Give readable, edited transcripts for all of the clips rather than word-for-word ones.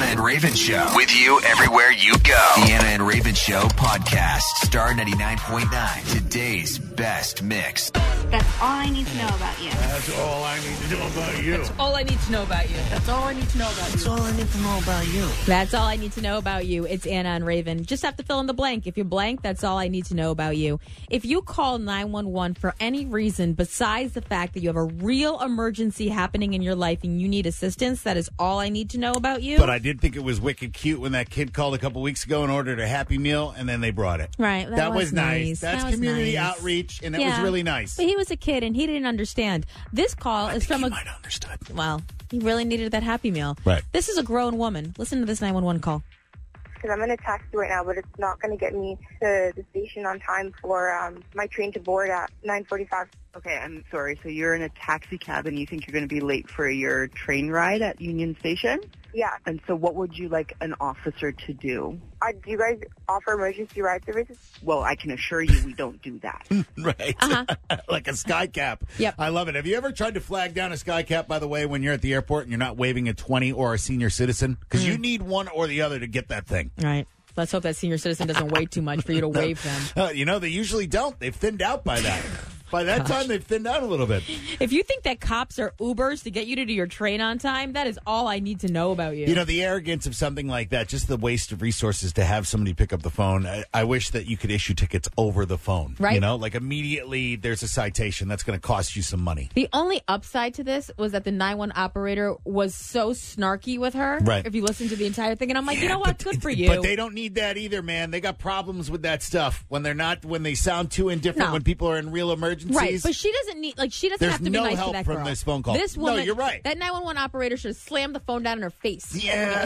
and Raven Show. With you everywhere you go. The Anna and Raven Show podcast. Star 99.9. Today's best mix. That's all I need to know about you. That's all I need to know about you. That's all I need to know about you. That's all I need to know about you. That's all I need to know about you. That's all I need to know about you. It's Anna and Raven. Just have to fill in the blank. If you're blank, that's all I need to know about you. If you call 911 for any reason besides the fact that you have a real emergency happening in your life and you need assistance, that is all I need to know about you. But I did think it was wicked cute when that kid called a couple weeks ago and ordered a Happy Meal, and then they brought it. Right. That was nice. That That's was community nice. outreach, and that was really nice. But he was a kid and he didn't understand. This call is from he might have understood. Well, he really needed that Happy Meal. Right. This is a grown woman. Listen to this 911 call. Because I'm in a taxi right now, but it's not going to get me to the station on time for my train to board at 9:45. Okay, I'm sorry. So you're in a taxi cab and you think you're going to be late for your train ride at Union Station? Yeah. And so what would you like an officer to do? Do you guys offer emergency ride services? Well, I can assure you we don't do that. Right. Like a sky cap. Yep. I love it. Have you ever tried to flag down a sky cap, by the way, when you're at the airport and you're not waving a 20 or a senior citizen? Because you need one or the other to get that thing. Right. Let's hope that senior citizen doesn't wait too much for you to wave them. They usually don't. They've thinned out by that. By that time, they've thinned out a little bit. If you think that cops are Ubers to get you to do your train on time, that is all I need to know about you. You know, the arrogance of something like that, just the waste of resources to have somebody pick up the phone. I wish that you could issue tickets over the phone. Right. You know, like immediately there's a citation that's going to cost you some money. The only upside to this was that the 911 operator was so snarky with her. Right. If you listen to the entire thing. And I'm like, you know what? Good for you. But they don't need that either, man. They got problems with that stuff when they sound too indifferent, No. when people are in real emergencies. Right, but she doesn't need, she doesn't There's have to be no nice help to that from girl. this phone call. This No, woman, you're right. That 911 operator should have slammed the phone down in her face. Yeah.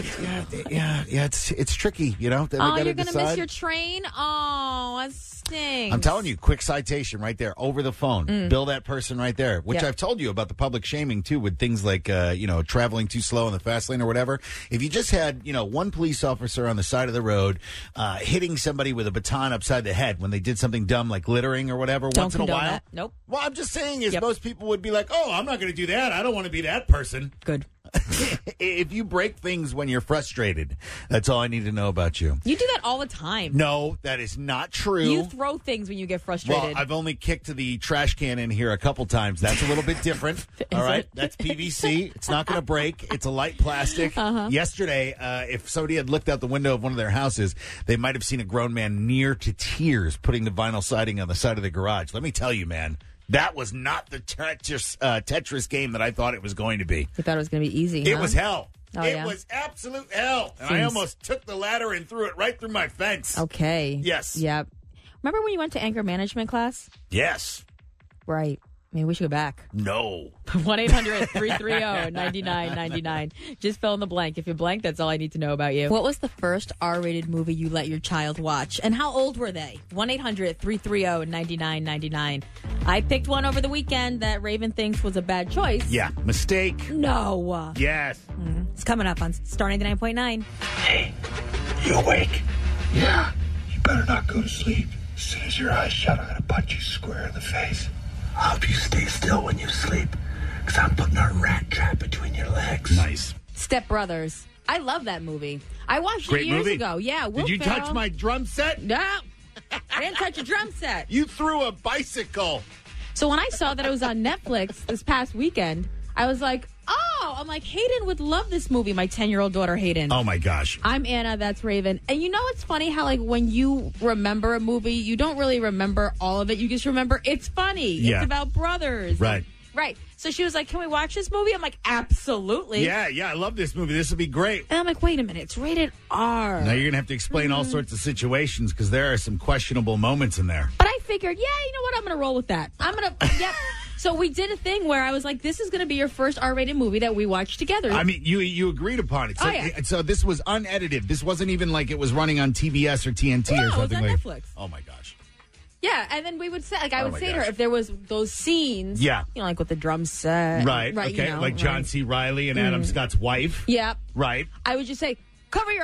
It's tricky, you know. Oh, you're going to miss your train? Oh, that stinks. I'm telling you, quick citation right there over the phone. Bill that person right there, which Yep. I've told you about the public shaming too, with things like traveling too slow in the fast lane or whatever. If you just had one police officer on the side of the road hitting somebody with a baton upside the head when they did something dumb like littering or whatever Don't once in a condone while. that. Nope. Well, I'm just saying is Yep. most people would be like, oh, I'm not going to do that. I don't want to be that person. Good. If you break things when you're frustrated, that's all I need to know about you. You do that all the time. No, that is not true. You throw things when you get frustrated. Well, I've only kicked the trash can in here a couple times. That's a little bit different. All right. it? That's PVC. It's not going to break. It's a light plastic. Yesterday, if somebody had looked out the window of one of their houses, they might have seen a grown man near to tears putting the vinyl siding on the side of the garage. Let me tell you, man, that was not the Tetris game that I thought it was going to be. You thought it was going to be easy, It huh? was hell. Oh, It yeah? was absolute hell. And I Seems- almost took the ladder and threw it right through my fence. Okay. Yes. Yep. Remember when you went to anger management class? Yes. Right. Maybe we should go back. No. 1-800-330-9999. Just fill in the blank. If you're blank, that's all I need to know about you. What was the first R-rated movie you let your child watch? And how old were they? 1-800-330-9999. I picked one over the weekend that Raven thinks was a bad choice. Yeah. Mistake. No. Yes. It's coming up on Star 99.9. Hey, you awake? Yeah. You better not go to sleep. As soon as your eyes shut, I'm gonna punch you square in the face. I hope you stay still when you sleep, because I'm putting a rat trap between your legs. Nice. Step Brothers. I love that movie. I watched Great it years movie. ago. Yeah. Will Did you Ferrell. touch my drum set? No. I didn't touch a drum set. You threw a bicycle. So when I saw that it was on Netflix this past weekend, I was like, I'm like, Hayden would love this movie, my 10-year-old daughter, Hayden. Oh, my gosh. I'm Anna, that's Raven. And you know it's funny how, like, when you remember a movie, you don't really remember all of it. You just remember it's funny. Yeah. It's about brothers. Right. Right. So she was like, can we watch this movie? I'm like, absolutely. Yeah, I love this movie. This will be great. And I'm like, wait a minute, it's rated R. Now you're going to have to explain all sorts of situations because there are some questionable moments in there. But I figured, you know what? I'm going to roll with that. Yep. So we did a thing where I was like, this is going to be your first R-rated movie that we watch together. I mean, you agreed upon it. So, so this was unedited. This wasn't even like it was running on TBS or TNT or something. It was on like Netflix. Oh, my gosh. Yeah, and then we would say, like, I Oh would my say to her, gosh. if there was those scenes, Yeah. like with the drum set. Right. Okay. you know, like John C. Reilly and Adam Scott's wife. Yeah. Right. I would just say, cover your eyes.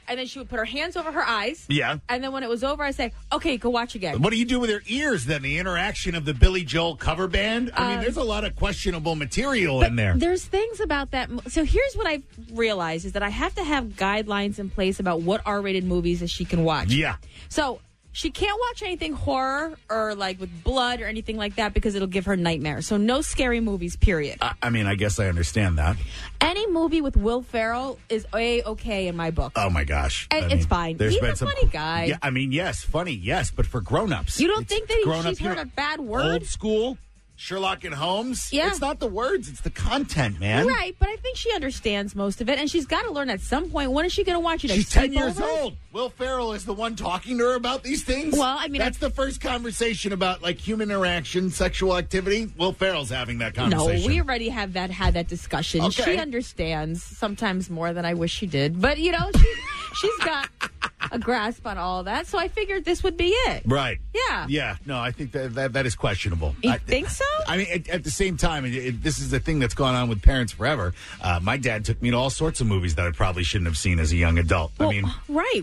and then she would put her hands over her eyes. Yeah. And then when it was over, I'd say, okay, go watch again. What do you do with her ears then? The interaction of the Billy Joel cover band? I mean, there's a lot of questionable material in there. There's things about that. So here's what I've realized is that I have to have guidelines in place about what R-rated movies that she can watch. Yeah. So she can't watch anything horror or like with blood or anything like that because it'll give her nightmares. So no scary movies, period. I mean, I guess I understand that. Any movie with Will Ferrell is okay in my book. Oh, my gosh. And it's fine. He's a funny guy. Yeah, I mean, yes, funny, yes, but for grown-ups. You don't think that she's you heard know, a bad word? Old school, Sherlock and Holmes. Yeah. It's not the words, it's the content, man. Right, but I think she understands most of it, and she's got to learn at some point. When is she going to watch it? She's 10 years old. Will Ferrell is the one talking to her about these things? Well, I mean... That's the first conversation about, like, human interaction, sexual activity. Will Ferrell's having that conversation. No, we already had that discussion. Okay. She understands sometimes more than I wish she did. But, you know, she's got a grasp on all of that, so I figured this would be it. Right. Yeah. Yeah. No, I think that is questionable. You think so? I mean, at the same time, this is the thing that's gone on with parents forever. My dad took me to all sorts of movies that I probably shouldn't have seen as a young adult. Well, I mean, right.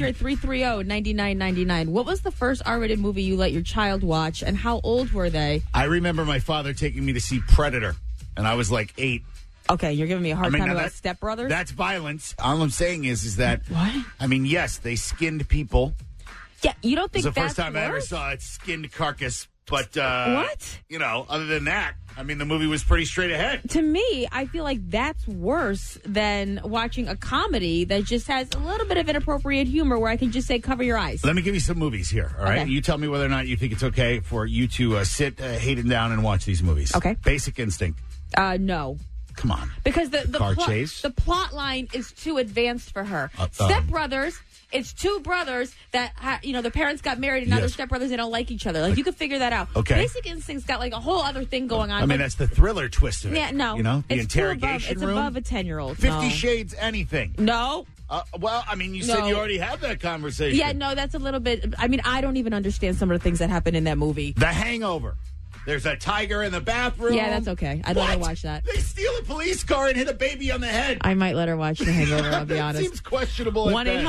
1-800-330-9999. What was the first R-rated movie you let your child watch, and how old were they? I remember my father taking me to see Predator, and I was like 8. Okay, you're giving me a hard time about Step Brothers? That's violence. All I'm saying is that... What? I mean, yes, they skinned people. Yeah, you don't think It's the that's first time I ever worse? saw a skinned carcass. But, what? You know, other than that, I mean, the movie was pretty straight ahead. To me, I feel like that's worse than watching a comedy that just has a little bit of inappropriate humor where I can just say, cover your eyes. Let me give you some movies here, all right? Okay. You tell me whether or not you think it's okay for you to sit Hayden down and watch these movies. Okay. Basic Instinct. No. Come on. Because the Car chase? the plot line is too advanced for her. Step Brothers, it's two brothers that, the parents got married and now they're stepbrothers. They don't like each other. Like, you could figure that out. Okay. Basic Instinct's got, like, a whole other thing going on. I mean, that's the thriller twist of it. Yeah, no. You know, the it's interrogation room. It's above a 10-year-old. 50 Shades anything. No. Well, I mean, you said you already had that conversation. Yeah, no, that's a little bit... I mean, I don't even understand some of the things that happen in that movie. The Hangover. There's a tiger in the bathroom. Yeah, that's okay. I'd let her watch that. They steal a police car and hit a baby on the head. I might let her watch The Hangover, I'll be honest. Seems questionable.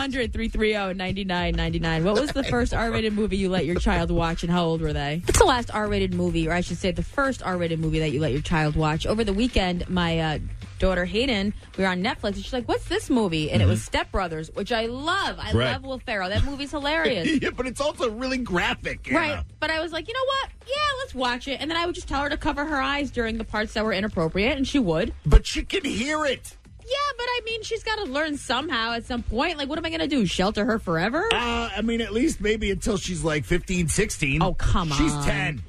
1-800-330-9999. What was the first R-rated movie you let your child watch, and how old were they? What's the last R-rated movie, or I should say the first R-rated movie that you let your child watch? Over the weekend, my daughter Hayden, we were on Netflix, and she's like, what's this movie? And it was Step Brothers, which I love. I love Will Ferrell. That movie's hilarious. Yeah, but it's also really graphic. Right. But I was like, you know what? Yeah, let's watch it. And then I would just tell her to cover her eyes during the parts that were inappropriate, and she would. But she can hear it. Yeah, but I mean, she's got to learn somehow at some point. Like, what am I going to do? Shelter her forever? I mean, at least maybe until she's like 15, 16. Oh, come on. She's 10.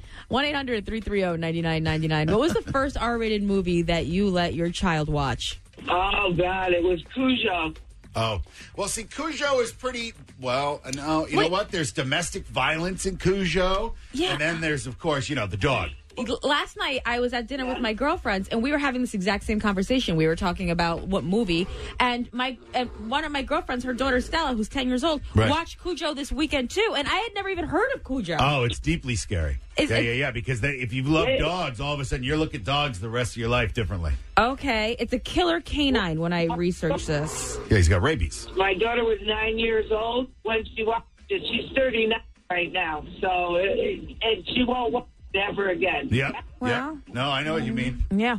1-800-330-9999. What was the first R-rated movie that you let your child watch? Oh, God, it was Cujo. Oh. Well, see, Cujo is pretty, no, you know what? There's domestic violence in Cujo. Yeah. And then there's, of course, the dog. Last night, I was at dinner with my girlfriends, and we were having this exact same conversation. We were talking about what movie, and one of my girlfriends, her daughter Stella, who's 10 years old, watched Cujo this weekend, too, and I had never even heard of Cujo. Oh, it's deeply scary. Yeah, because if you love dogs, all of a sudden you look at dogs the rest of your life differently. Okay, it's a killer canine when I researched this. Yeah, he's got rabies. My daughter was 9 years old when she watched it. She's 39 right now, so and she won't watch it ever again. Yeah. Wow. Yeah. No, I know what you mean. Yeah.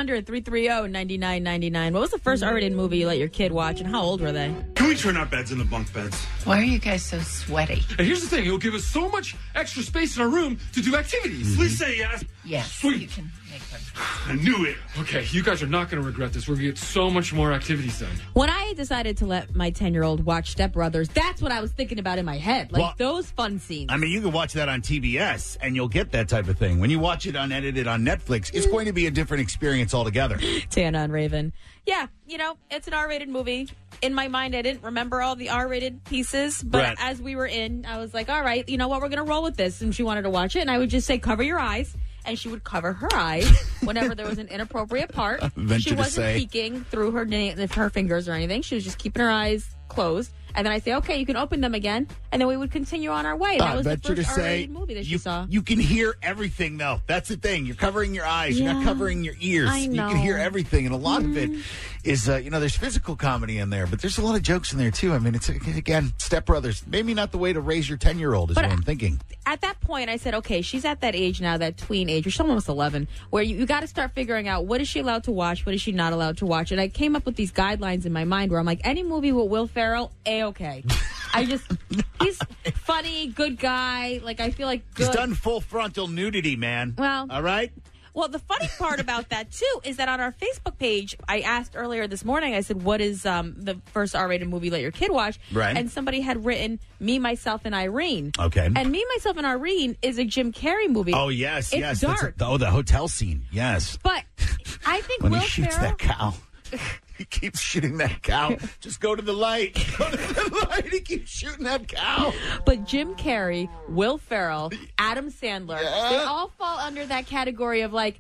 1-800-330-9999. What was the first R-rated movie you let your kid watch, and how old were they? Can we turn our beds into bunk beds? Why are you guys so sweaty? And here's the thing. It'll give us so much extra space in our room to do activities. Please say yes. Yes. Sweet. You can make them. I knew it. Okay, you guys are not going to regret this. We're going to get so much more activities done. When I decided to let my 10-year-old watch Step Brothers, that's what I was thinking about in my head. Like, those fun scenes. I mean, you can watch that on TBS, and you'll get that type of thing. When you watch it unedited on Netflix, it's going to be a different experience altogether. Tana and Raven. Yeah, it's an R-rated movie. In my mind, I didn't remember all the R-rated pieces, but as we were in, I was like, all right, you know what, we're going to roll with this. And she wanted to watch it, and I would just say, cover your eyes. And she would cover her eyes whenever there was an inappropriate part. She wasn't peeking through her fingers or anything. She was just keeping her eyes closed. And then I say, okay, you can open them again. And then we would continue on our way. And that was the venture to first say R-rated movie that she saw. you can hear everything, though. That's the thing. You're covering your eyes. You're not Yeah. covering your ears. I know. You can hear everything. And a lot of it is, there's physical comedy in there, but there's a lot of jokes in there, too. I mean, it's, again, Step Brothers. Maybe not the way to raise your 10-year-old is But what I'm thinking. At that point, I said, okay, she's at that age now, that tween age, or she's almost 11, where you got to start figuring out what is she allowed to watch, what is she not allowed to watch. And I came up with these guidelines in my mind where I'm like, any movie with Will Ferrell, A-okay. He's funny, good guy. Like, I feel like good. He's done full frontal nudity, man. Well, all right? Well, the funny part about that, too, is that on our Facebook page, I asked earlier this morning, I said, what is the first R-rated movie let your kid watch? Right. And somebody had written Me, Myself, and Irene. Okay. And Me, Myself, and Irene is a Jim Carrey movie. Oh, yes, it's yes. dark. The hotel scene, yes. But I think When Will he shoots Ferrell... that cow. He keeps shooting that cow. Just go to the light. Go to the light. He keeps shooting that cow. But Jim Carrey, Will Ferrell, Adam Sandler, they all fall under that category of like,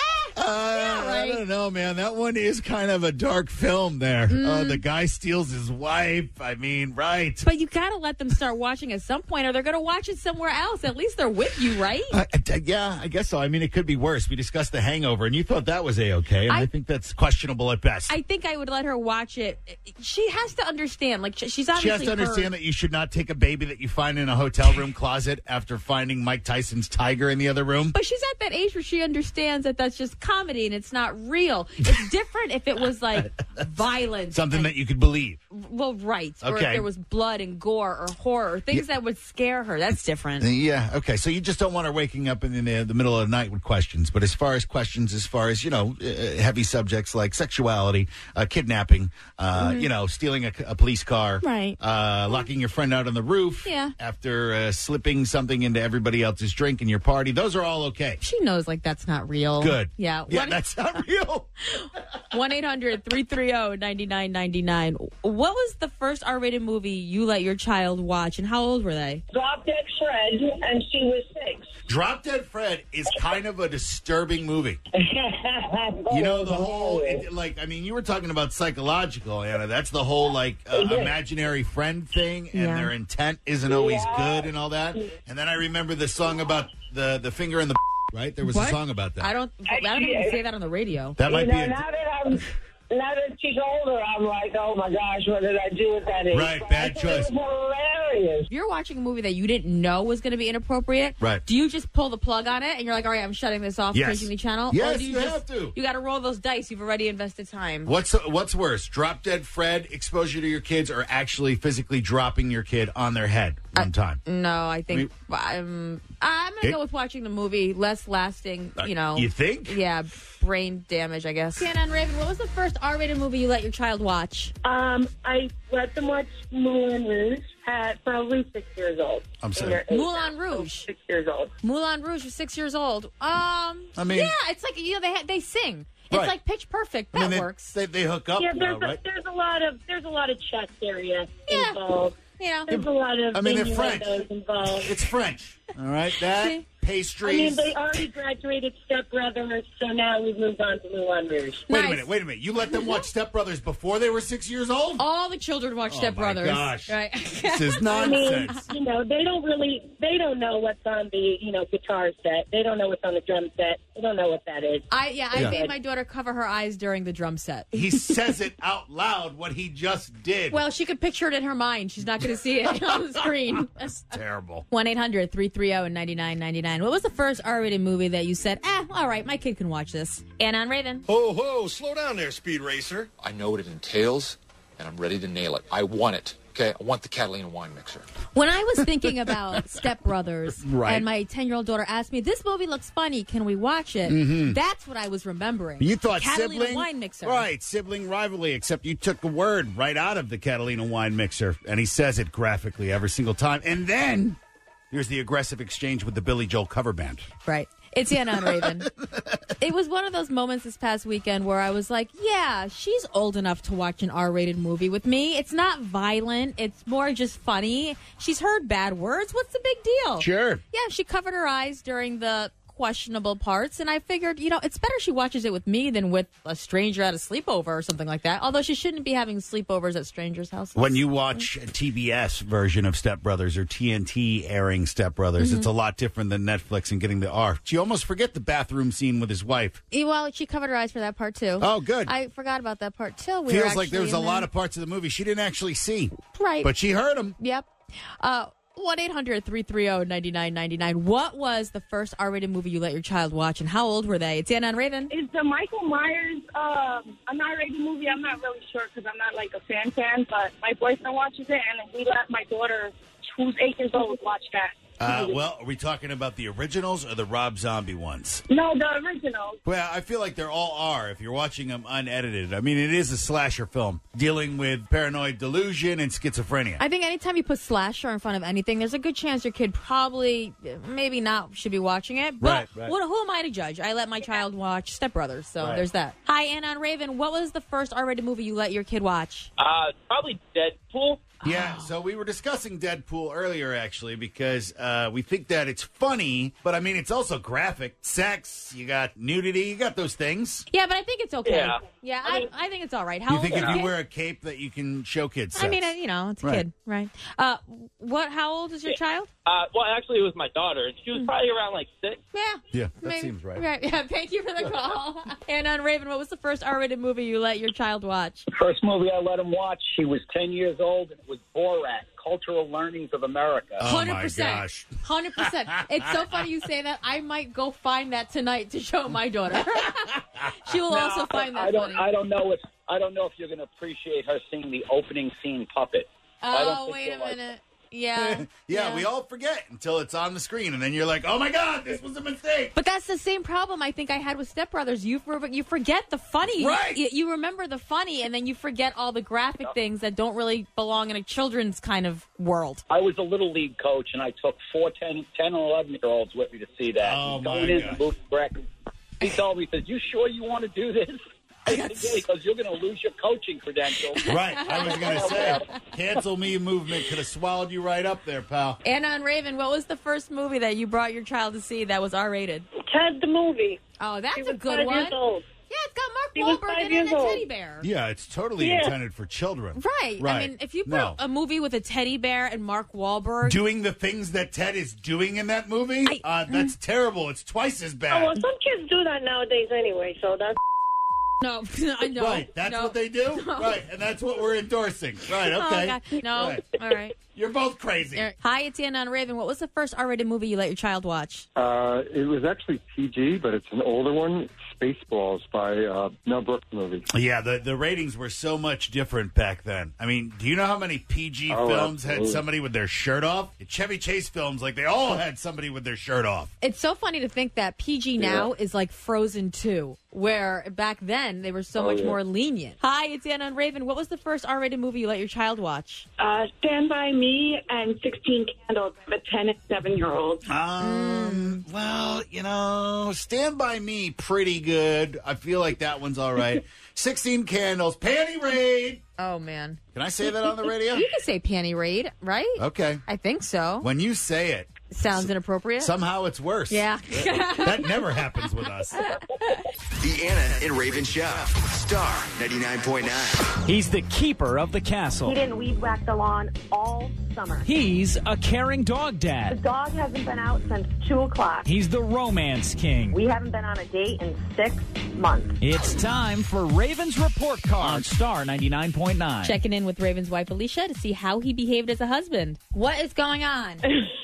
I don't know, man. That one is kind of a dark film there. The guy steals his wife. I mean, right. But you got to let them start watching at some point, or they're going to watch it somewhere else. At least they're with you, right? Yeah, I guess so. I mean, it could be worse. We discussed The Hangover, and you thought that was A-okay, and I think that's questionable at best. I think I would let her watch it. She has to understand. Like, she's obviously She has to understand that you should not take a baby that you find in a hotel room closet after finding Mike Tyson's tiger in the other room. But she's at that age where she understands that that's just comedy and it's not real. It's different if it was like violence. Something that you could believe. Well, right. Or if Okay. there was blood and gore or horror, things that would scare her. That's different. Yeah, okay. So you just don't want her waking up in the middle of the night with questions. But as far as heavy subjects like sexuality, kidnapping, stealing a police car, Right. Locking your friend out on the roof Yeah. after slipping something into everybody else's drink in your party, those are all okay. She knows, like, that's not real. Good. Yeah. Yeah, that's not real. 1-800-330-9999. What was the first R-rated movie you let your child watch, and how old were they? Drop Dead Fred, and she was 6. Drop Dead Fred is kind of a disturbing movie. You know, the whole, you were talking about psychological, Anna. That's the whole, imaginary friend thing, and Yeah. their intent isn't always good and all that. And then I remember the song about the finger in the right? There was a song about that. I don't even say that on the radio. That might be Now that she's older, I'm like, oh my gosh, what did I do with that? Right, But bad I thought choice. It was hilarious. If you're watching a movie that you didn't know was going to be inappropriate, Right. do you just pull the plug on it and you're like, all right, I'm shutting this off, Yes. changing the channel? Yes, or do you have to. You got to roll those dice. You've already invested time. What's worse, Drop Dead Fred exposure to your kids, or actually physically dropping your kid on their head one time? No, I think I'm going to go with watching the movie, less lasting, You think? Yeah, brain damage, I guess. Sienna and Raven, what was the first R-rated movie you let your child watch? I let them watch Moulin Rouge at probably 6 years old. I'm sorry. Moulin Rouge. 6 years old. Moulin Rouge was 6 years old. I mean- yeah, it's like, they sing. It's Right. like Pitch Perfect. That works. They hook up Yeah, now, right? there's a lot of chest area Yeah. involved. Yeah. There's a lot of they're French. innuendos involved. It's French. All right, that See? pastries. they already graduated Step Brothers, so now we've moved on to Moulin Rouge. Wait Nice. a minute. You let them watch Step Brothers before they were 6 years old? All the children watch Step my Brothers. gosh. Right. This is I mean, nonsense. they don't know what's on the, guitar set. They don't know what's on the drum set. They don't know what that is. I Yeah. made my daughter cover her eyes during the drum set. He says it out loud what he just did. Well, she could picture it in her mind. She's not going to see it on the screen. Terrible. 1-800-330-9999. What was the first R-rated movie that you said, all right, my kid can watch this? Anna and Raven. Ho, ho, slow down there, Speed Racer. I know what it entails, and I'm ready to nail it. I want it. Okay, I want the Catalina wine mixer. When I was thinking about Step Brothers, Right. and my 10-year-old daughter asked me, this movie looks funny, can we watch it? That's what I was remembering. You thought Catalina sibling wine mixer. Right, sibling rivalry, except you took a word right out of the Catalina wine mixer, and he says it graphically every single time. And then here's the aggressive exchange with the Billy Joel cover band. Right. It's Anna and Raven. It was one of those moments this past weekend where I was like, yeah, she's old enough to watch an R-rated movie with me. It's not violent. It's more just funny. She's heard bad words. What's the big deal? Sure. Yeah, she covered her eyes during the questionable parts, and I figured, it's better she watches it with me than with a stranger at a sleepover or something like that. Although she shouldn't be having sleepovers at strangers' houses. When you watch a TBS version of Step Brothers or TNT airing Step Brothers, it's a lot different than Netflix and getting the R. You almost forget the bathroom scene with his wife. Well, she covered her eyes for that part, too. Oh, good. I forgot about that part, too. Feels like there was a lot of parts of the movie she didn't actually see. Right. But she heard them. Yep. 1-800-330-9999. What was the first R-rated movie you let your child watch, and how old were they? It's Anna and Raven. Is the Michael Myers an R-rated movie? I'm not really sure because I'm not like a fan, but my boyfriend watches it, and we let my daughter, who's 8 years old, watch that. Well, are we talking about the originals or the Rob Zombie ones? No, the originals. Well, I feel like they're all R if you're watching them unedited. I mean, it is a slasher film dealing with paranoid delusion and schizophrenia. I think anytime you put slasher in front of anything, there's a good chance your kid probably, maybe not, should be watching it. But Right. who am I to judge? I let my child watch Step Brothers, so there's that. Hi, Anna and Raven. What was the first R-rated movie you let your kid watch? Probably Deadpool. Yeah, so we were discussing Deadpool earlier, actually, because we think that it's funny, but, I mean, it's also graphic. Sex, you got nudity, you got those things. Yeah, but I think it's okay. Yeah. I think it's all right. How You old think is if your you kid? wear a cape that you can show kids sex? I mean, it's a Right. kid, right? How old is your child? Well, actually, it was my daughter, and she was probably around like 6. Yeah, that Maybe. seems right. Right. Yeah, thank you for the call. And on Raven, what was the first R-rated movie you let your child watch? First movie I let him watch, she was 10 years old, and it was Borat, Cultural Learnings of America. Oh, my 100%. gosh. 100%. It's so funny you say that. I might go find that tonight to show my daughter. She will also find that funny. I don't know if you're going to appreciate her seeing the opening scene puppet. Oh, wait a minute. Yeah. Yeah, we all forget until it's on the screen, and then you're like, oh, my God, this was a mistake. But that's the same problem I think I had with Step Brothers. You forget the funny. Right. You remember the funny, and then you forget all the graphic things that don't really belong in a children's kind of world. I was a little league coach, and I took 4 10 and 11-year-olds with me to see that. Oh, Going my in, God. Luke Breck, he told me, he says, you sure you want to do this? I said, yeah, because you're going to lose your coaching credentials. Right, I was going to say, cancel me movement could have swallowed you right up there, pal. Anna and Raven, what was the first movie that you brought your child to see that was R-rated? Ted the movie. Oh, that's She a was good 5 one. years old. Yeah, it's got She Mark was Wahlberg 5 in it years and a old. teddy bear. Yeah, it's totally Yeah. intended for children. Right. Right. I mean, if you put No. a movie with a teddy bear and Mark Wahlberg. Doing the things that Ted is doing in that movie, that's terrible. It's twice as bad. Oh, well, some kids do that nowadays anyway, so that's... No, I know. Right, that's what they do? Right, and that's what we're endorsing. Right, Oh, okay. God. No. Right. All right. You're both crazy. Hi, it's Anna and Raven. What was the first R-rated movie you let your child watch? It was actually PG, but it's an older one, Spaceballs by Mel Brooks movie. Yeah, the ratings were so much different back then. I mean, do you know how many PG films had absolutely. somebody with their shirt off? Chevy Chase films, like, they all had somebody with their shirt off. It's so funny to think that PG now is like Frozen 2, where back then they were so much more lenient. Hi, it's Anna and Raven. What was the first R-rated movie you let your child watch? Stand By Me and 16 Candles. I'm a 10 and 7-year-old. Well, Stand By Me, pretty good. I feel like that one's all right. 16 Candles, Panty Raid. Oh, man. Can I say that on the radio? You can say Panty Raid, right? Okay. I think so. When you say it, Sounds inappropriate. somehow it's worse. Yeah. That never happens with us. The Anna and Raven Show. Star 99.9. He's the keeper of the castle. He didn't weed whack the lawn all summer. He's a caring dog The dad. dog hasn't been out since 2 o'clock. He's the romance king. We haven't been on a date in 6 months. It's time for Raven's Report Card on Star 99.9. Checking in with Raven's wife, Alicia, to see how he behaved as a husband. What is going on?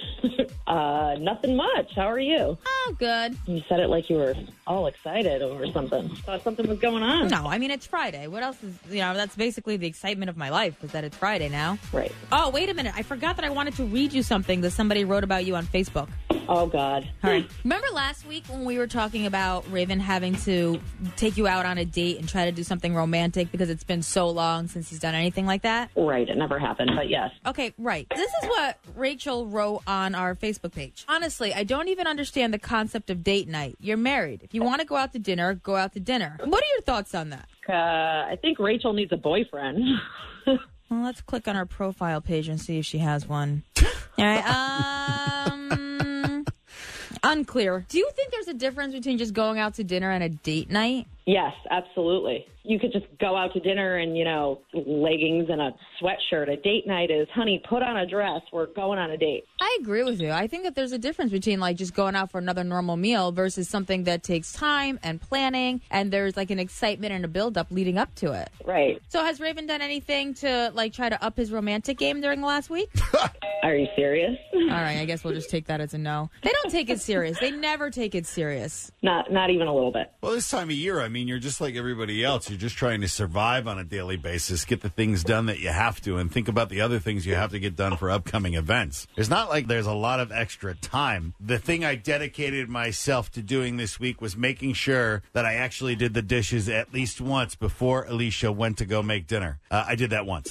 Nothing much. How are you? Oh, good. You said it like you were all excited over something. Thought something was going on. No, I mean, it's Friday. What else is, that's basically the excitement of my life, is that it's Friday now. Right. Oh, wait a minute. I forgot that I wanted to read you something that somebody wrote about you on Facebook. Oh, God. All right. Remember last week when we were talking about Raven having to take you out on a date and try to do something romantic because it's been so long since he's done anything like that? Right. It never happened, but yes. Okay, right. This is what Rachel wrote on our Facebook page. Honestly, I don't even understand the concept of date night. You're married. If you want to go out to dinner, go out to dinner. What are your thoughts on that? I think Rachel needs a boyfriend. Well, let's click on her profile page and see if she has one. All right. Unclear. Do you think there's a difference between just going out to dinner and a date night? Yes, absolutely. You could just go out to dinner in, leggings and a sweatshirt. A date night is, honey, put on a dress. We're going on a date. I agree with you. I think that there's a difference between like just going out for another normal meal versus something that takes time and planning, and there's like an excitement and a build-up leading up to it. Right. So has Raven done anything to like try to up his romantic game during the last week? Are you serious? All right, I guess we'll just take that as a no. They don't take it serious. They never take it serious. Not even a little bit. Well, this time of year, I mean, you're just like everybody else. You're just trying to survive on a daily basis, get the things done that you have to, and think about the other things you have to get done for upcoming events. It's not like there's a lot of extra time. The thing I dedicated myself to doing this week was making sure that I actually did the dishes at least once before Alicia went to go make dinner. I did that once.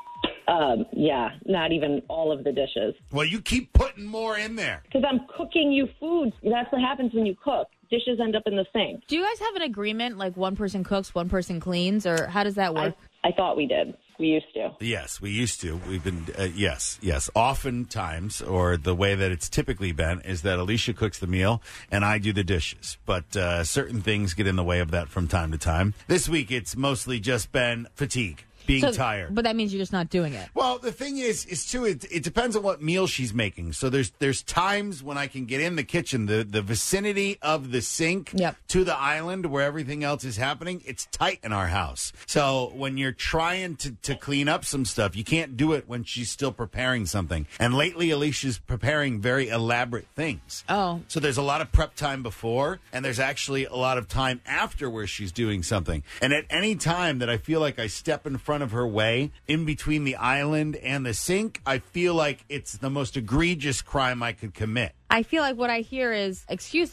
Yeah, not even all of the dishes. Well, you keep putting more in there. Because I'm cooking you food. That's what happens when you cook. Dishes end up in the sink. Do you guys have an agreement, like one person cooks, one person cleans, or how does that work? I thought we did. We used to. Yes, we used to. We've been, yes. Oftentimes, or the way that it's typically been, is that Alicia cooks the meal and I do the dishes. But certain things get in the way of that from time to time. This week, it's mostly just been fatigue. Being tired. But that means you're just not doing it. Well, the thing is too, it depends on what meal she's making. So there's times when I can get in the kitchen, the vicinity of the sink to the island where everything else is happening, it's tight in our house. So when you're trying to clean up some stuff, you can't do it when she's still preparing something. And lately, Alicia's preparing very elaborate things. Oh. So there's a lot of prep time before, and there's actually a lot of time after where she's doing something. And at any time that I feel like I step in front of her way in between the island and the sink, I feel like it's the most egregious crime I could commit. I feel like what I hear is excuse.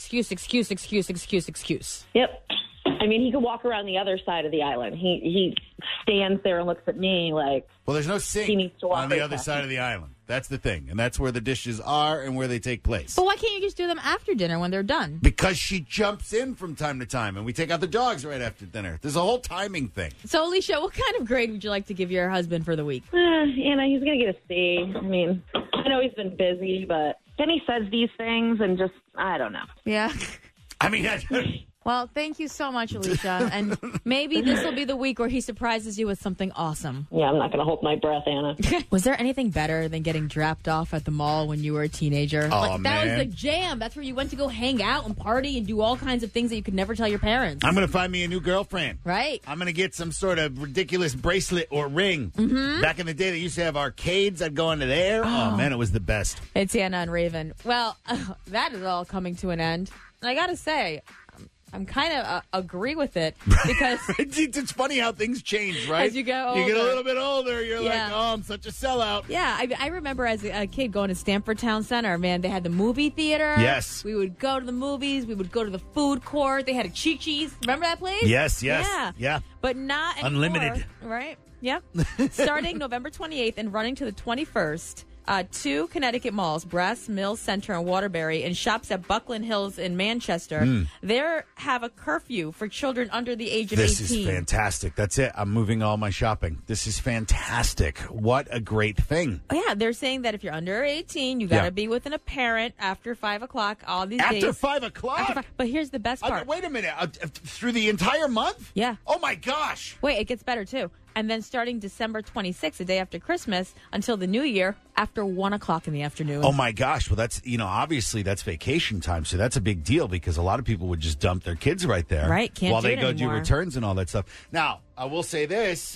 Yep. I mean, he could walk around the other side of the island. He stands there and looks at me like... Well, there's no sink he needs to walk on the right other past side me. of the island. That's the thing. And that's where the dishes are and where they take place. But why can't you just do them after dinner when they're done? Because she jumps in from time to time, and we take out the dogs right after dinner. There's a whole timing thing. So, Alicia, what kind of grade would you like to give your husband for the week? Anna, he's going to get a C. I mean, I know he's been busy, but then he says these things and just, I don't know. Yeah. I mean... Well, thank you so much, Alicia. And maybe this will be the week where he surprises you with something awesome. Yeah, I'm not going to hold my breath, Anna. Was there anything better than getting dropped off at the mall when you were a teenager? Oh, that man. was the jam. That's where you went to go hang out and party and do all kinds of things that you could never tell your parents. I'm going to find me a new girlfriend. Right. I'm going to get some sort of ridiculous bracelet or ring. Mm-hmm. Back in the day, they used to have arcades. I'd go into there. Oh, man, it was the best. It's Anna and Raven. Well, that is all coming to an end. And I got to say... I'm kind of agree with it because it's funny how things change, right? As you get older. You get a little bit older, you're like, oh, I'm such a sellout. Yeah, I remember as a kid going to Stamford Town Center. Man, they had the movie theater. Yes. We would go to the movies. We would go to the food court. They had a Chi-Chi's. Remember that place? Yes. Yeah. But not anymore. Unlimited. Right? Yep. Starting November 28th and running to the 21st. 2 Connecticut malls, Brass Mills Center and Waterbury, and shops at Buckland Hills in Manchester. They have a curfew for children under the age of 18. This is fantastic. That's it. I'm moving all my shopping. This is fantastic. What a great thing. Oh, yeah, they're saying that if you're under 18, you got to be with a parent after 5 o'clock all these days. After 5 o'clock? But here's the best part. Wait a minute. Through the entire month? Yeah. Oh, my gosh. Wait, it gets better, too. And then starting December 26th, the day after Christmas, until the new year, after 1 o'clock in the afternoon. Oh, my gosh. Well, that's, obviously that's vacation time. So that's a big deal because a lot of people would just dump their kids right there. Right. Can't while do they it go anymore. do returns and all that stuff. Now, I will say this.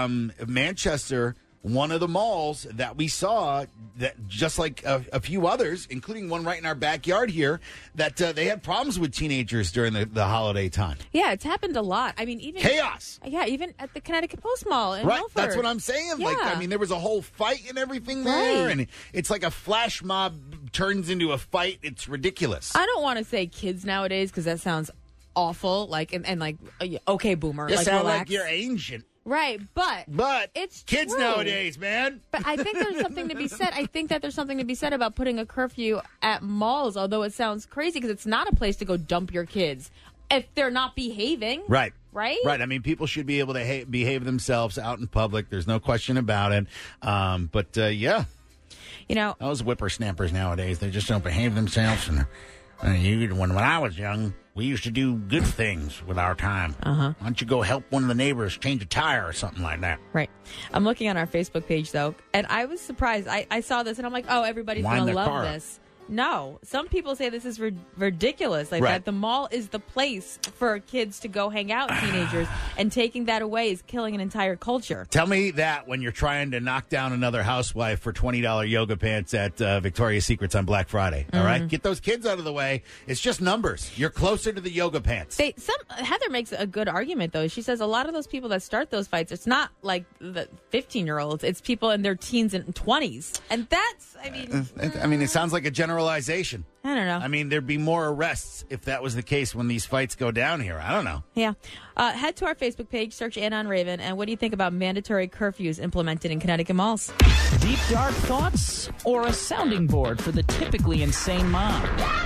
Manchester, one of the malls that we saw, that just like a few others, including one right in our backyard here, that they had problems with teenagers during the holiday time. Yeah, it's happened a lot. I mean, even... Chaos. Yeah, even at the Connecticut Post Mall in Right, Milford. that's what I'm saying. Yeah. Like, I mean, there was a whole fight and everything there, and it's like a flash mob turns into a fight. It's ridiculous. I don't want to say kids nowadays because that sounds awful. Like, and like, okay, boomer. You like, sound relax. like you're ancient. Right, but it's kids true. nowadays, man. But I think there's something to be said. I think that there's something to be said about putting a curfew at malls, although it sounds crazy because it's not a place to go dump your kids if they're not behaving. Right. Right? Right. I mean, people should be able to behave themselves out in public. There's no question about it. Yeah. You know, those whippersnappers nowadays, they just don't behave themselves. And when I was young, we used to do good things with our time. Why don't you go help one of the neighbors change a tire or something like that? Right. I'm looking on our Facebook page, though, and I was surprised. I saw this, and I'm like, oh, everybody's going to love this. No. Some people say this is ridiculous. Like that the mall is the place for kids to go hang out, teenagers, and taking that away is killing an entire culture. Tell me that when you're trying to knock down another housewife for $20 yoga pants at Victoria's Secrets on Black Friday. All right? Get those kids out of the way. It's just numbers. You're closer to the yoga pants. Heather makes a good argument, though. She says a lot of those people that start those fights, it's not like the 15-year-olds. It's people in their teens and 20s. And that's, it sounds like a generalization. I don't know. I mean, there'd be more arrests if that was the case when these fights go down here. I don't know. Yeah. Head to our Facebook page, search Anna and Raven, and what do you think about mandatory curfews implemented in Connecticut malls? Deep, dark thoughts or a sounding board for the typically insane mom?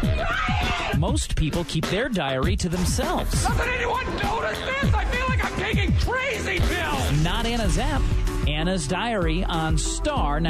Most people keep their diary to themselves. Doesn't anyone notice this? I feel like I'm taking crazy pills. Not Anna's app. Anna's Diary on Star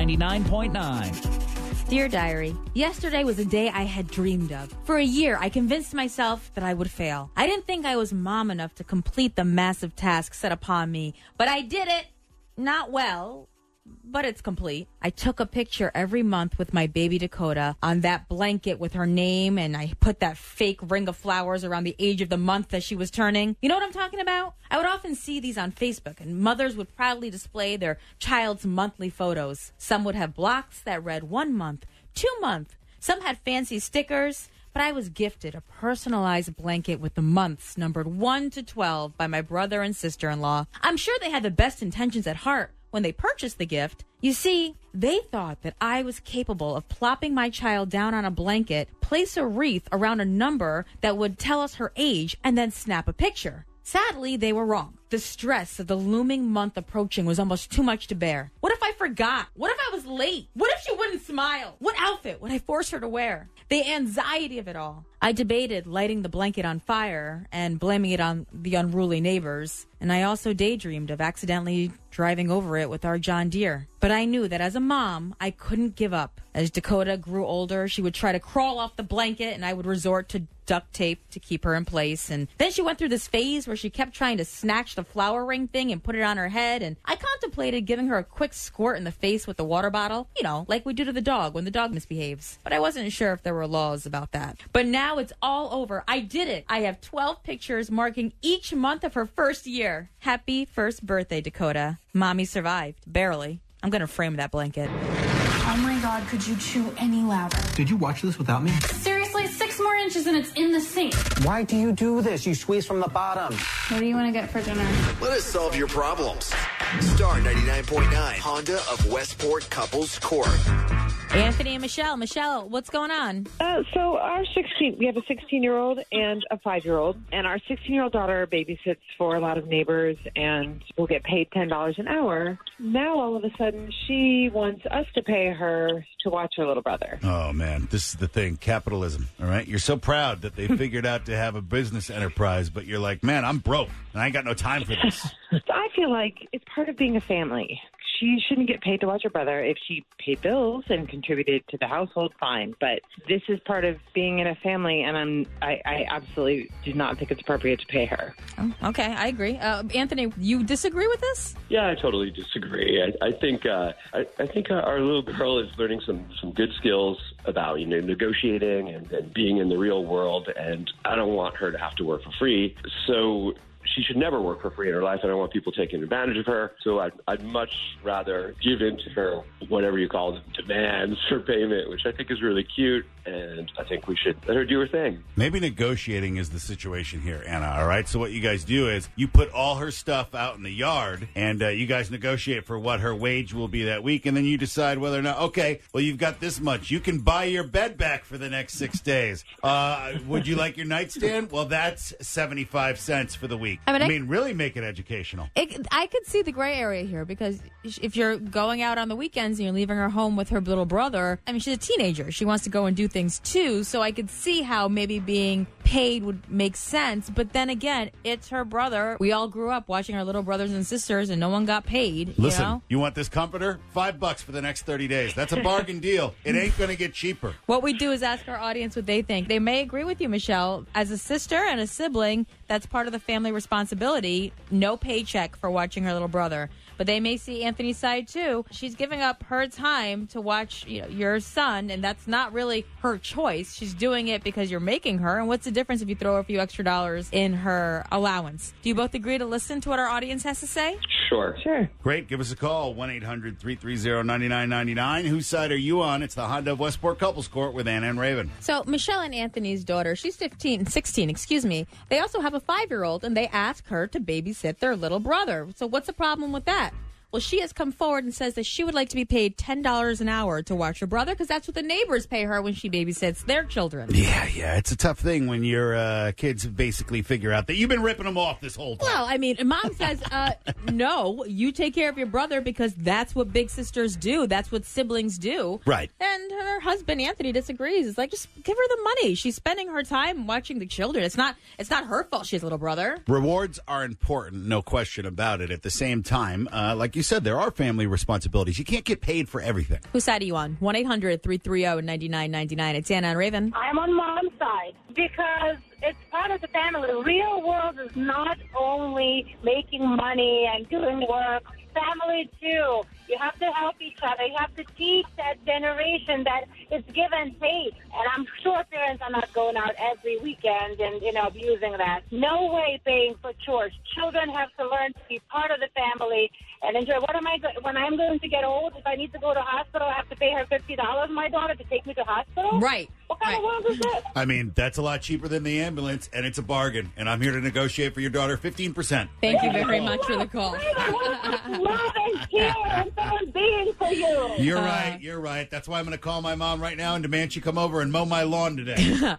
99.9. Dear Diary, yesterday was a day I had dreamed of. For a year, I convinced myself that I would fail. I didn't think I was mom enough to complete the massive task set upon me, but I did it. Not well, but it's complete. I took a picture every month with my baby Dakota on that blanket with her name, and I put that fake ring of flowers around the age of the month that she was turning. You know what I'm talking about? I would often see these on Facebook, and mothers would proudly display their child's monthly photos. Some would have blocks that read 1 month, 2 month. Some had fancy stickers, but I was gifted a personalized blanket with the months numbered 1 to 12 by my brother and sister-in-law. I'm sure they had the best intentions at heart when they purchased the gift. You see, they thought that I was capable of plopping my child down on a blanket, place a wreath around a number that would tell us her age, and then snap a picture. Sadly, they were wrong. The stress of the looming month approaching was almost too much to bear. What if I forgot? What if I was late? What if she wouldn't smile? What outfit would I force her to wear? The anxiety of it all. I debated lighting the blanket on fire and blaming it on the unruly neighbors. And I also daydreamed of accidentally driving over it with our John Deere. But I knew that as a mom, I couldn't give up. As Dakota grew older, she would try to crawl off the blanket, and I would resort to duct tape to keep her in place. And then she went through this phase where she kept trying to snatch the flower ring thing and put it on her head. And I contemplated giving her a quick squirt in the face with the water bottle, you know, like we do to the dog when the dog misbehaves. But I wasn't sure if there were laws about that. But now it's all over. I did it. I have 12 pictures marking each month of her first year. Happy first birthday, Dakota. Mommy survived. Barely. I'm going to frame that blanket. Oh my God, could you chew any louder? Did you watch this without me? Seriously, 6 more inches and it's in the sink. Why do you do this? You squeeze from the bottom. What do you want to get for dinner? Let us solve your problems. Star 99.9, Honda of Westport Couples Court. Anthony and Michelle. Michelle, what's going on? So we have a 16-year-old and a 5-year-old, and our 16-year-old daughter babysits for a lot of neighbors and will get paid $10 an hour. Now, all of a sudden, she wants us to pay her to watch her little brother. Oh, man, this is the thing, capitalism, all right? You're so proud that they figured out to have a business enterprise, but you're like, man, I'm broke, and I ain't got no time for this. So I feel like it's part of being a family. She shouldn't get paid to watch her brother. If she paid bills and contributed to the household, fine. But this is part of being in a family, and I absolutely do not think it's appropriate to pay her. Oh, okay, I agree. Anthony, you disagree with this? Yeah, I totally disagree. I think our little girl is learning some good skills about negotiating and being in the real world, and I don't want her to have to work for free. So she should never work for free in her life. I don't want people taking advantage of her. So I'd much rather give in to her, whatever you call them, demands for payment, which I think is really cute. And I think we should let her do her thing. Maybe negotiating is the situation here, Anna, all right? So what you guys do is you put all her stuff out in the yard, and you guys negotiate for what her wage will be that week, and then you decide whether or not, okay, well, you've got this much. You can buy your bed back for the next 6 days. Would you like your nightstand? Well, that's 75 cents for the week. I mean, really make it educational. I could see the gray area here, because if you're going out on the weekends and you're leaving her home with her little brother, I mean, she's a teenager. She wants to go and do things too, so I could see how maybe being paid would make sense. But then again, it's her brother. We all grew up watching our little brothers and sisters, and no one got paid. Listen, you know? want this comforter? $5 for the next 30 days. That's a bargain deal. It ain't going to get cheaper. What we do is ask our audience what they think. They may agree with you, Michelle. As a sister and a sibling, that's part of the family responsibility. No paycheck for watching her little brother. But they may see Anthony's side, too. She's giving up her time to watch your son, and that's not really her choice. She's doing it because you're making her. And what's the difference if you throw a few extra dollars in her allowance? Do you both agree to listen to what our audience has to say? Sure. Great. Give us a call, 1-800-330-9999. Whose side are you on? It's the Honda of Westport Couples Court with Anna and Raven. So Michelle and Anthony's daughter, she's 16, they also have a 5-year-old, and they ask her to babysit their little brother. So what's the problem with that? Well, she has come forward and says that she would like to be paid $10 an hour to watch her brother because that's what the neighbors pay her when she babysits their children. Yeah. It's a tough thing when your kids basically figure out that you've been ripping them off this whole time. Well, I mean, Mom says, no, you take care of your brother because that's what big sisters do. That's what siblings do. Right. And her husband, Anthony, disagrees. It's like, just give her the money. She's spending her time watching the children. It's not her fault she has a little brother. Rewards are important, no question about it. At the same time, like you said, there are family responsibilities. You can't get paid for everything. Whose side are you on? 1-800-330-9999. It's Anna and Raven. I'm on Mom's side because it's part of the family. The real world is not only making money and doing work. Family, too. You have to help each other. You have to teach that generation that it's give and take. And I'm sure parents are not going out every weekend and, abusing that. No way paying for chores. Children have to learn to be part of the family and enjoy. When I'm going to get old, if I need to go to hospital, I have to pay her $50, my daughter, to take me to hospital? Right. What kind of world is this? I mean, that's a lot cheaper than the ambulance, and it's a bargain. And I'm here to negotiate for your daughter 15%. Thank you very much for the call. Love and care and someone being for you. You're right. That's why I'm going to call my mom right now and demand she come over and mow my lawn today.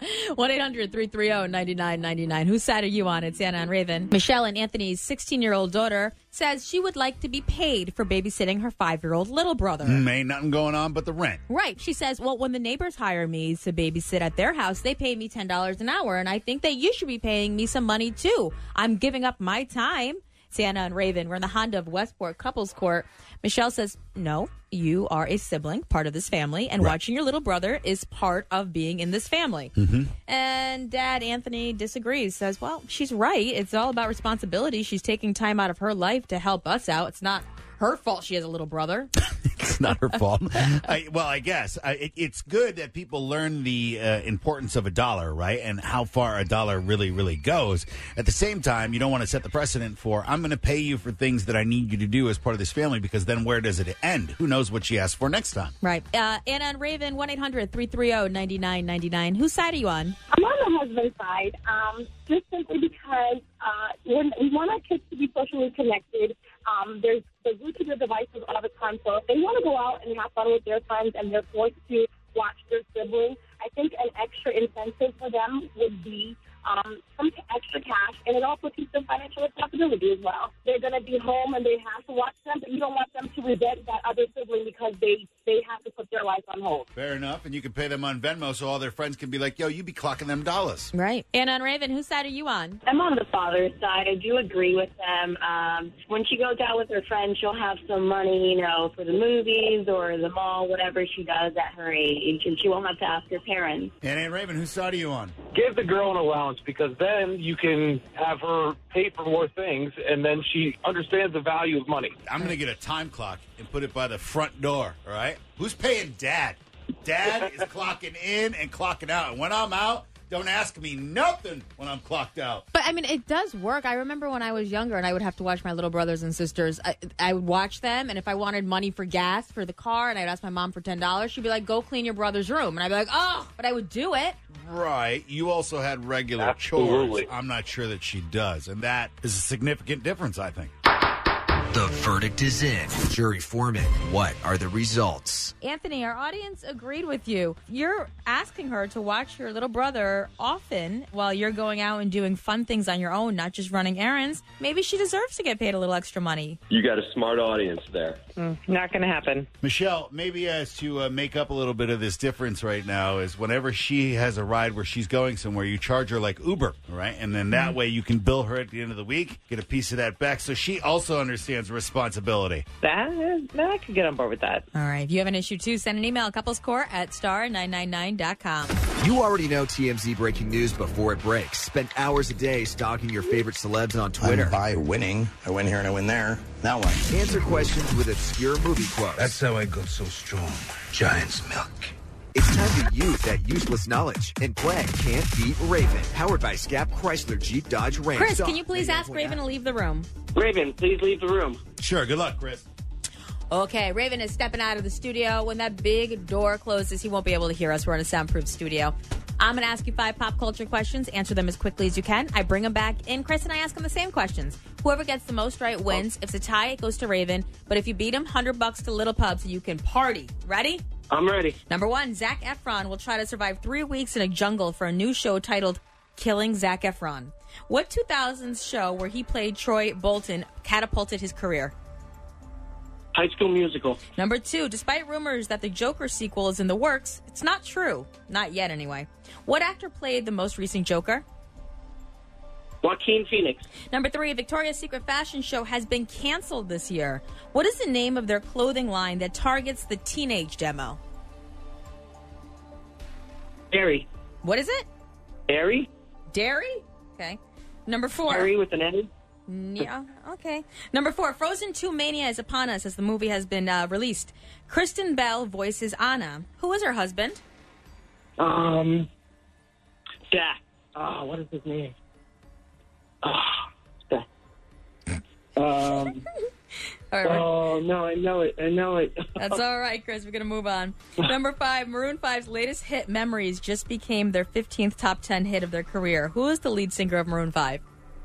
1-800-330-9999. Whose side are you on? It's Anna and Raven. Michelle and Anthony's 16-year-old daughter says she would like to be paid for babysitting her 5-year-old little brother. Ain't nothing going on but the rent. Right. She says, well, when the neighbors hire me to babysit at their house, they pay me $10 an hour, and I think that you should be paying me some money, too. I'm giving up my time. It's Anna and Raven. We're in the Honda of Westport Couples Court. Michelle says, no, you are a sibling, part of this family, and watching your little brother is part of being in this family. Mm-hmm. And Dad, Anthony, disagrees, says, well, she's right. It's all about responsibility. She's taking time out of her life to help us out. It's not her fault she has a little brother. It's not her fault. I guess. It's good that people learn the importance of a dollar, right? And how far a dollar really, really goes. At the same time, you don't want to set the precedent for, I'm going to pay you for things that I need you to do as part of this family, because then where does it end? Who knows what she asks for next time? Right. Anna and Raven, 1-800-330-9999. Whose side are you on? I'm on the husband's side, just simply because we want our kids to be socially connected. They're glued to their devices all the time, so if they want to go out and have fun with their friends and they're forced to watch their siblings, I think an extra incentive for them would be some extra cash, and it also keeps them financial responsibility as well. They're going to be home and they have to watch them, but you don't want them to resent that other sibling because they have to put their life on hold. Fair enough, and you can pay them on Venmo so all their friends can be like, yo, you be clocking them dollars. Right. Anna and Raven, whose side are you on? I'm on the father's side. I do agree with them. When she goes out with her friends, she'll have some money, for the movies or the mall, whatever she does at her age, and she won't have to ask her parents. Anna and Raven, whose side are you on? Give the girl an allowance, because then you can have her pay for more things, and then she understands the value of money. I'm going to get a time clock and put it by the front door, all right? Who's paying Dad? Dad is clocking in and clocking out. And when I'm out, don't ask me nothing when I'm clocked out. But, I mean, it does work. I remember when I was younger and I would have to watch my little brothers and sisters. I would watch them, and if I wanted money for gas for the car and I would ask my mom for $10, she'd be like, go clean your brother's room. And I'd be like, oh, but I would do it. Right. You also had regular chores. I'm not sure that she does. And that is a significant difference, I think. The verdict is in. Jury foreman, what are the results? Anthony, our audience agreed with you. You're asking her to watch your little brother often while you're going out and doing fun things on your own, not just running errands. Maybe she deserves to get paid a little extra money. You got a smart audience there. Not going to happen. Michelle, maybe as to make up a little bit of this difference right now is whenever she has a ride where she's going somewhere, you charge her like Uber, right? And then that way you can bill her at the end of the week, get a piece of that back, so she also understands responsibility. I could get on board with that. All right. If you have an issue, too, send an email, couplescore@star999.com. You already know TMZ breaking news before it breaks. Spend hours a day stalking your favorite celebs on Twitter. I'm by winning. I win here and I win there. Now what? Answer questions with obscure movie quotes. That's how I got so strong. Giant's milk. It's time to use that useless knowledge and play Can't Beat Raven. Powered by Scap Chrysler Jeep Dodge Ram. Chris, can you please ask Raven to leave the room? Raven, please leave the room. Sure. Good luck, Chris. Okay, Raven is stepping out of the studio. When that big door closes, he won't be able to hear us. We're in a soundproof studio. I'm going to ask you 5 pop culture questions. Answer them as quickly as you can. I bring them back in, Chris, and I ask him the same questions. Whoever gets the most right wins. If it's a tie, it goes to Raven. But if you beat him, $100 to Little Pub so you can party. Ready? I'm ready. Number 1, Zac Efron will try to survive 3 weeks in a jungle for a new show titled Killing Zac Efron. What 2000s show where he played Troy Bolton catapulted his career? High School Musical. Number 2, despite rumors that the Joker sequel is in the works, it's not true. Not yet, anyway. What actor played the most recent Joker? Joaquin Phoenix. Number 3, Victoria's Secret fashion show has been canceled this year. What is the name of their clothing line that targets the teenage demo? Dairy. What is it? Dairy? Dairy? Okay. Number 4. Dairy with an N? Yeah, okay. Number 4, Frozen 2 Mania is upon us as the movie has been released. Kristen Bell voices Anna. Who is her husband? Jack. What is his name? Jack. All right. Oh, no, I know it. That's all right, Chris. We're going to move on. Number 5, Maroon 5's latest hit, Memories, just became their 15th top 10 hit of their career. Who is the lead singer of Maroon 5?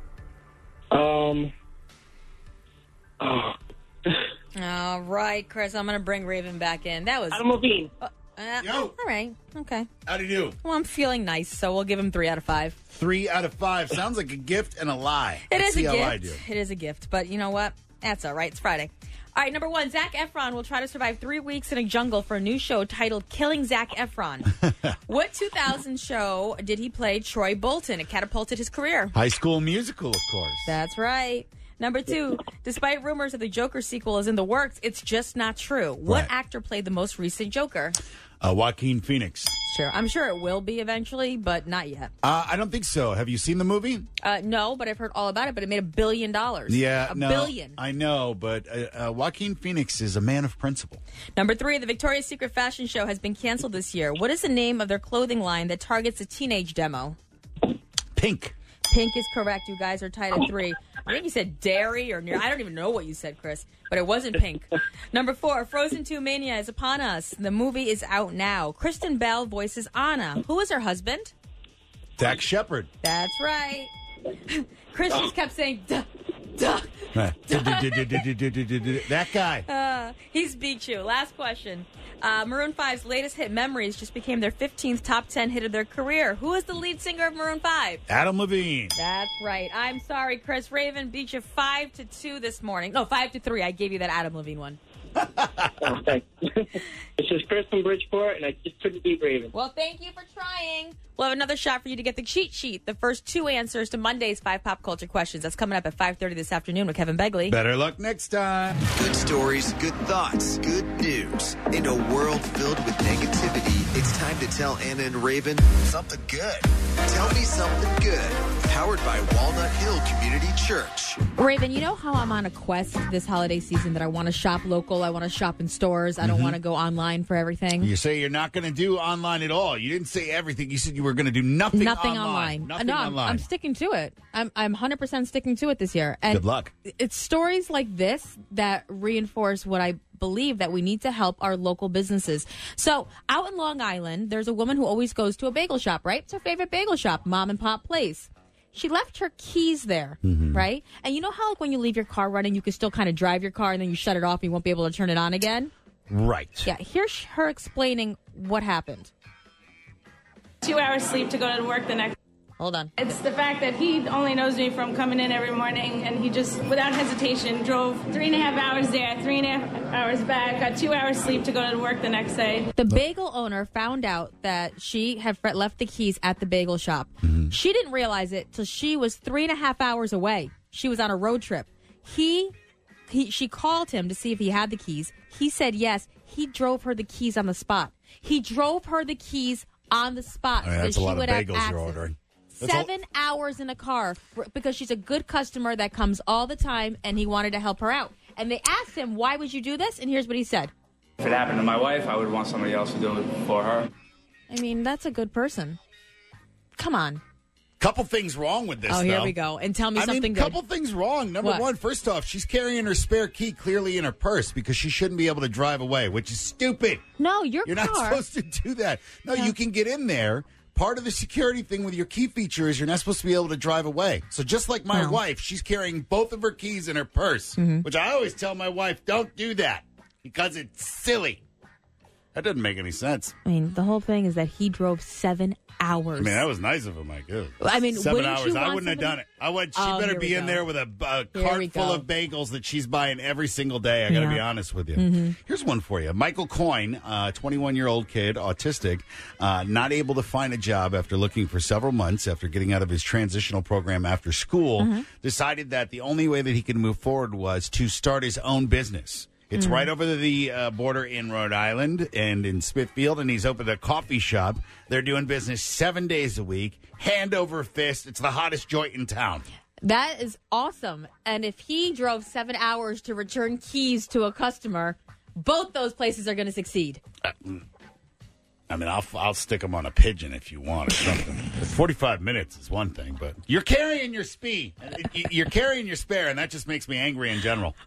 All right, Chris, I'm going to bring Raven back in. That was Adam Levine. Yo. All right. Okay. How do you do? Well, I'm feeling nice, so we'll give him 3 out of 5. 3 out of 5. Sounds like a gift and a lie. It Let's is see a how gift. I do. It is a gift, but you know what? That's all right. It's Friday. All right, number 1, Zac Efron will try to survive 3 weeks in a jungle for a new show titled Killing Zac Efron. What 2000 show did he play Troy Bolton? It catapulted his career. High School Musical, of course. That's right. Number 2, despite rumors that the Joker sequel is in the works, it's just not true. What Right. actor played the most recent Joker? Joaquin Phoenix. Sure. I'm sure it will be eventually, but not yet. I don't think so. Have you seen the movie? No, but I've heard all about it, but it made $1 billion. Yeah, $1 billion. I know, but Joaquin Phoenix is a man of principle. Number 3, the Victoria's Secret fashion show has been canceled this year. What is the name of their clothing line that targets a teenage demo? Pink. Pink is correct. You guys are tied at 3. I think you said dairy or near. I don't even know what you said, Chris, but it wasn't pink. Number 4, Frozen 2 Mania is upon us. The movie is out now. Kristen Bell voices Anna. Who is her husband? Dax Shepard. That's right. Chris just kept saying, duh, duh. That guy. He's beat you. Last question. Maroon 5's latest hit, Memories, just became their 15th top 10 hit of their career. Who is the lead singer of Maroon 5? Adam Levine. That's right. I'm sorry, Chris. Raven beat you 5-2 this morning. No, 5-3. I gave you that Adam Levine one. Thanks. This is Chris from Bridgeport, and I just couldn't beat Raven. Well, thank you for trying. We'll have another shot for you to get the cheat sheet. The first 2 answers to Monday's 5 pop culture questions. That's coming up at 5:30 this afternoon with Kevin Begley. Better luck next time. Good stories, good thoughts, good news. In a world filled with negativity, it's time to tell Anna and Raven something good. Tell me something good. Powered by Walnut Hill Community Church. Raven, you know how I'm on a quest this holiday season that I want to shop local, I want to shop in stores, I don't want to go online for everything? You say you're not going to do online at all. You didn't say everything. You said you were going to do nothing online. Nothing online. I'm sticking to it. I'm 100% sticking to it this year. And good luck. It's stories like this that reinforce what I believe, that we need to help our local businesses. So out in Long Island, there's a woman who always goes to a bagel shop, right? It's her favorite bagel shop, Mom and Pop Place. She left her keys there, right? And you know how like when you leave your car running, you can still kind of drive your car and then you shut it off and you won't be able to turn it on again? Right. Yeah, here's her explaining what happened. 2 hours sleep to go to work the next. Hold on. It's the fact that he only knows me from coming in every morning, and he just, without hesitation, drove 3.5 hours there, 3.5 hours back, got 2 hours sleep to go to work the next day. The bagel owner found out that she had left the keys at the bagel shop. She didn't realize it till she was 3.5 hours away. She was on a road trip. She called him to see if he had the keys. He said yes. He drove her the keys on the spot. He drove her the keys on the spot. I mean, that's so a she lot of would have bagels access. you're ordering. 7 hours in a car because she's a good customer that comes all the time, and he wanted to help her out. And they asked him, why would you do this? And here's what he said. If it happened to my wife, I would want somebody else to do it for her. I mean, that's a good person. Come on. Couple things wrong with this, Oh, here though. we go. And tell me something good. Couple things wrong. Number What? one, first off, she's carrying her spare key clearly in her purse because she shouldn't be able to drive away, which is stupid. No, You're not supposed to do that. No, you can get in there. Part of the security thing with your key feature is you're not supposed to be able to drive away. So just like my wife, she's carrying both of her keys in her purse, which I always tell my wife, don't do that because it's silly. That doesn't make any sense. I mean, the whole thing is that he drove 7 hours. I mean, that was nice of him, I guess. I mean, 7 wouldn't hours. you want I wouldn't have done it. She Oh, better here we be in go. there with a Here cart we full go. of bagels that she's buying every single day. I got to be honest with you. Here's one for you. Michael Coyne, 21-year-old kid, autistic, not able to find a job after looking for several months after getting out of his transitional program after school, decided that the only way that he could move forward was to start his own business. It's right over the border in Rhode Island and in Smithfield, and he's opened a coffee shop. They're doing business 7 days a week, hand over fist. It's the hottest joint in town. That is awesome. And if he drove 7 hours to return keys to a customer, both those places are going to succeed. I mean, I'll stick them on a pigeon if you want or something. 45 minutes is one thing, but you're carrying your spare, and that just makes me angry in general.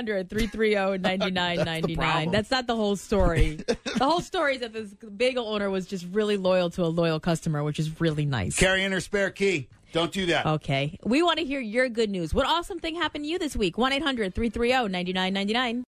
1-800-330-9999. That's not the whole story. The whole story is that this bagel owner was just really loyal to a loyal customer, which is really nice. Carrying her spare key. Don't do that. Okay. We want to hear your good news. What awesome thing happened to you this week? 1-800-330-9999.